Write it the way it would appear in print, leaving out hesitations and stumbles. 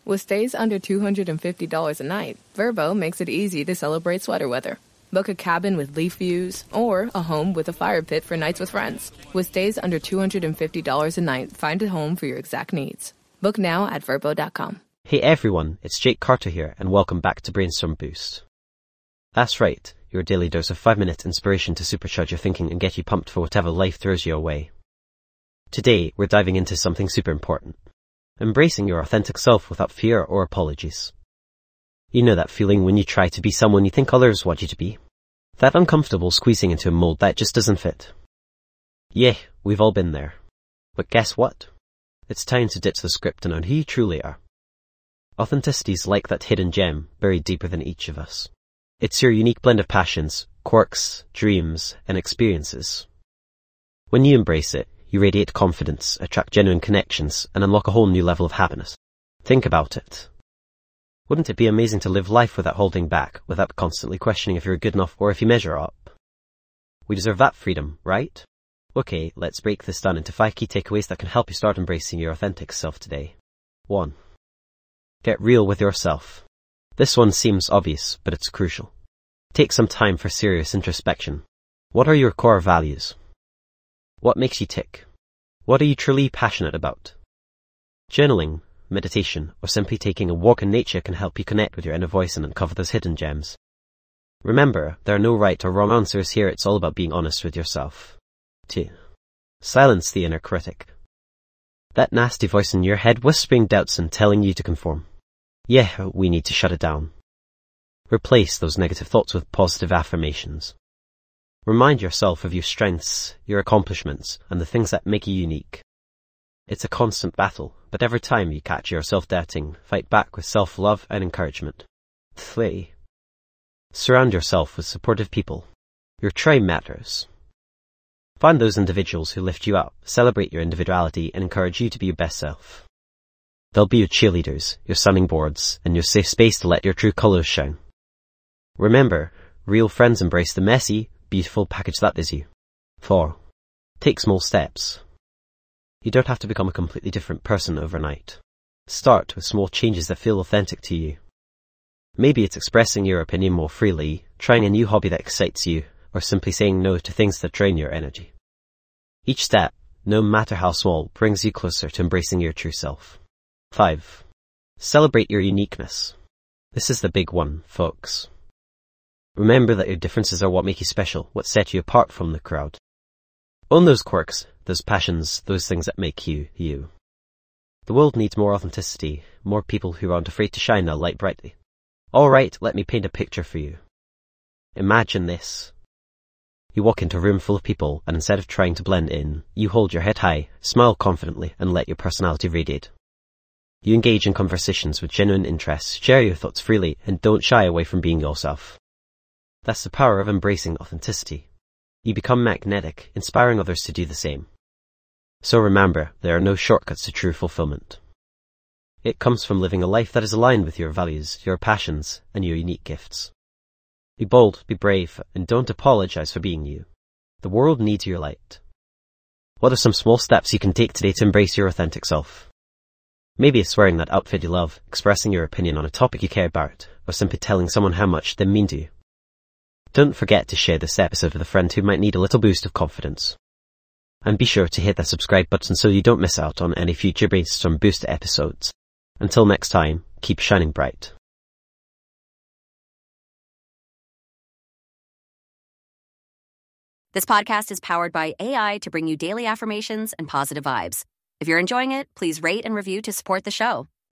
With stays under $250 a night, Vrbo makes it easy to celebrate sweater weather. Book a cabin with leaf views or a home with a fire pit for nights with friends. With stays under $250 a night, find a home for your exact needs. Book now at Vrbo.com. Hey everyone, it's Jake Carter here, and welcome back to Brainstorm Boost. That's right, your daily dose of 5-minute inspiration to supercharge your thinking and get you pumped for whatever life throws you away. Today, we're diving into something super important. Embracing your authentic self without fear or apologies. You know that feeling when you try to be someone you think others want you to be? That uncomfortable squeezing into a mold that just doesn't fit. Yeah, we've all been there. But guess what? It's time to ditch the script and own who you truly are. Authenticity is like that hidden gem buried deep within each of us. It's your unique blend of passions, quirks, dreams, and experiences. When you embrace it, you radiate confidence, attract genuine connections, and unlock a whole new level of happiness. Think about it. Wouldn't it be amazing to live life without holding back, without constantly questioning if you're good enough or if you measure up? We deserve that freedom, right? Okay, let's break this down into 5 key takeaways that can help you start embracing your authentic self today. 1. Get real with yourself. This one seems obvious, but it's crucial. Take some time for serious introspection. What are your core values? What makes you tick? What are you truly passionate about? Journaling, meditation, or simply taking a walk in nature can help you connect with your inner voice and uncover those hidden gems. Remember, there are no right or wrong answers here, it's all about being honest with yourself. 2. Silence the inner critic. That nasty voice in your head whispering doubts and telling you to conform. Yeah, we need to shut it down. Replace those negative thoughts with positive affirmations. Remind yourself of your strengths, your accomplishments, and the things that make you unique. It's a constant battle, but every time you catch yourself doubting, fight back with self-love and encouragement. 3. Surround yourself with supportive people. Your tribe matters. Find those individuals who lift you up, celebrate your individuality, and encourage you to be your best self. They'll be your cheerleaders, your sounding boards, and your safe space to let your true colors shine. Remember, real friends embrace the messy, beautiful package that is you. 4. Take small steps. You don't have to become a completely different person overnight. Start with small changes that feel authentic to you. Maybe it's expressing your opinion more freely, trying a new hobby that excites you, or simply saying no to things that drain your energy. Each step, no matter how small, brings you closer to embracing your true self. 5. Celebrate your uniqueness. This is the big one, folks. Remember that your differences are what make you special, what set you apart from the crowd. Own those quirks, those passions, those things that make you, you. The world needs more authenticity, more people who aren't afraid to shine their light brightly. Alright, let me paint a picture for you. Imagine this. You walk into a room full of people, and instead of trying to blend in, you hold your head high, smile confidently, and let your personality radiate. You engage in conversations with genuine interest, share your thoughts freely, and don't shy away from being yourself. That's the power of embracing authenticity. You become magnetic, inspiring others to do the same. So remember, there are no shortcuts to true fulfillment. It comes from living a life that is aligned with your values, your passions, and your unique gifts. Be bold, be brave, and don't apologize for being you. The world needs your light. What are some small steps you can take today to embrace your authentic self? Maybe it's wearing that outfit you love, expressing your opinion on a topic you care about, or simply telling someone how much they mean to you. Don't forget to share this episode with a friend who might need a little boost of confidence. And be sure to hit that subscribe button so you don't miss out on any future Brainstorm Boost episodes. Until next time, keep shining bright. This podcast is powered by AI to bring you daily affirmations and positive vibes. If you're enjoying it, please rate and review to support the show.